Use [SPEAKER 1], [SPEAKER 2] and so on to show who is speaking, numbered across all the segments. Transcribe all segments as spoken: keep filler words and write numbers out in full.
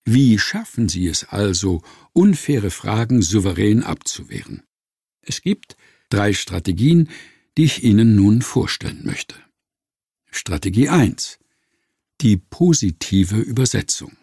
[SPEAKER 1] Wie schaffen Sie es also, unfaire Fragen souverän abzuwehren? Es gibt drei Strategien, die ich Ihnen nun vorstellen möchte. Strategie eins. Die positive Übersetzung.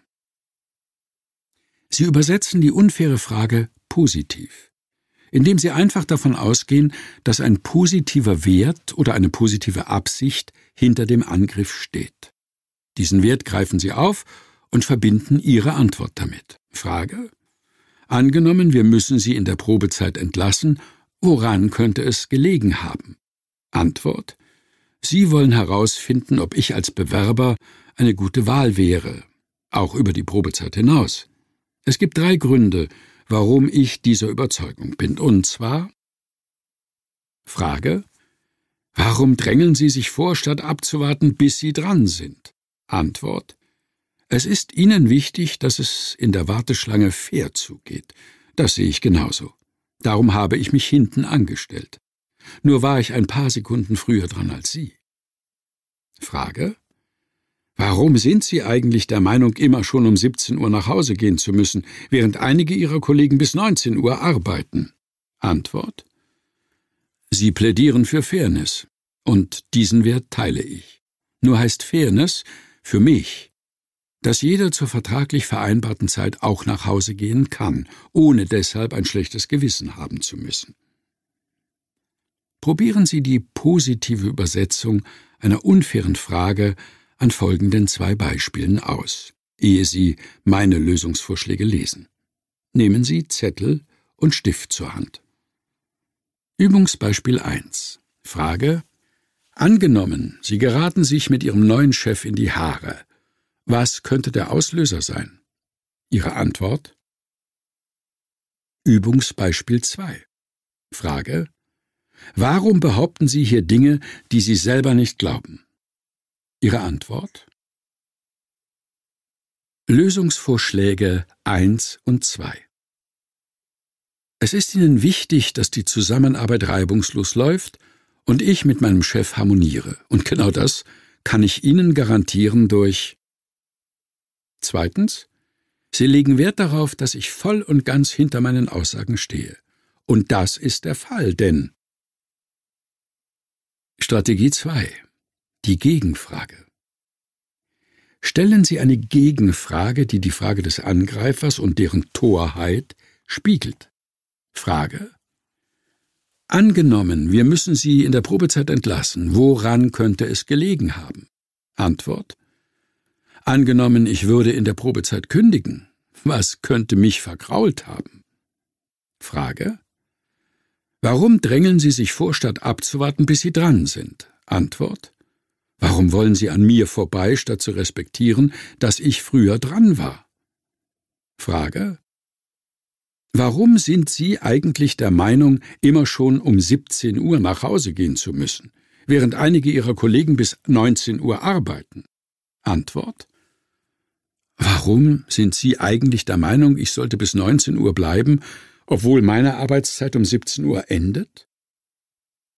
[SPEAKER 1] Sie übersetzen die unfaire Frage positiv, indem Sie einfach davon ausgehen, dass ein positiver Wert oder eine positive Absicht hinter dem Angriff steht. Diesen Wert greifen Sie auf und verbinden Ihre Antwort damit. Frage: Angenommen, wir müssen Sie in der Probezeit entlassen, woran könnte es gelegen haben? Antwort: Sie wollen herausfinden, ob ich als Bewerber eine gute Wahl wäre, auch über die Probezeit hinaus. Es gibt drei Gründe, warum ich dieser Überzeugung bin, und zwar: Frage: Warum drängeln Sie sich vor, statt abzuwarten, bis Sie dran sind? Antwort: Es ist Ihnen wichtig, dass es in der Warteschlange fair zugeht. Das sehe ich genauso. Darum habe ich mich hinten angestellt. Nur war ich ein paar Sekunden früher dran als Sie. Frage: Warum sind Sie eigentlich der Meinung, immer schon um siebzehn Uhr nach Hause gehen zu müssen, während einige Ihrer Kollegen bis neunzehn Uhr arbeiten? Antwort: Sie plädieren für Fairness, und diesen Wert teile ich. Nur heißt Fairness für mich, dass jeder zur vertraglich vereinbarten Zeit auch nach Hause gehen kann, ohne deshalb ein schlechtes Gewissen haben zu müssen. Probieren Sie die positive Übersetzung einer unfairen Frage an folgenden zwei Beispielen aus, ehe Sie meine Lösungsvorschläge lesen. Nehmen Sie Zettel und Stift zur Hand. Übungsbeispiel eins. Frage: Angenommen, Sie geraten sich mit Ihrem neuen Chef in die Haare. Was könnte der Auslöser sein? Ihre Antwort? Übungsbeispiel zwei. Frage: Warum behaupten Sie hier Dinge, die Sie selber nicht glauben? Ihre Antwort? Lösungsvorschläge eins und zwei. Es ist Ihnen wichtig, dass die Zusammenarbeit reibungslos läuft und ich mit meinem Chef harmoniere. Und genau das kann ich Ihnen garantieren durch: Zweitens, Sie legen Wert darauf, dass ich voll und ganz hinter meinen Aussagen stehe. Und das ist der Fall, denn Strategie zwei. Die Gegenfrage. Stellen Sie eine Gegenfrage, die die Frage des Angreifers und deren Torheit spiegelt. Frage: Angenommen, wir müssen Sie in der Probezeit entlassen. Woran könnte es gelegen haben? Antwort: Angenommen, ich würde in der Probezeit kündigen. Was könnte mich vergrault haben? Frage: Warum drängeln Sie sich vor, statt abzuwarten, bis Sie dran sind? Antwort: Warum wollen Sie an mir vorbei, statt zu respektieren, dass ich früher dran war? Frage: Warum sind Sie eigentlich der Meinung, immer schon um siebzehn Uhr nach Hause gehen zu müssen, während einige Ihrer Kollegen bis neunzehn Uhr arbeiten? Antwort: Warum sind Sie eigentlich der Meinung, ich sollte bis neunzehn Uhr bleiben, obwohl meine Arbeitszeit um siebzehn Uhr endet?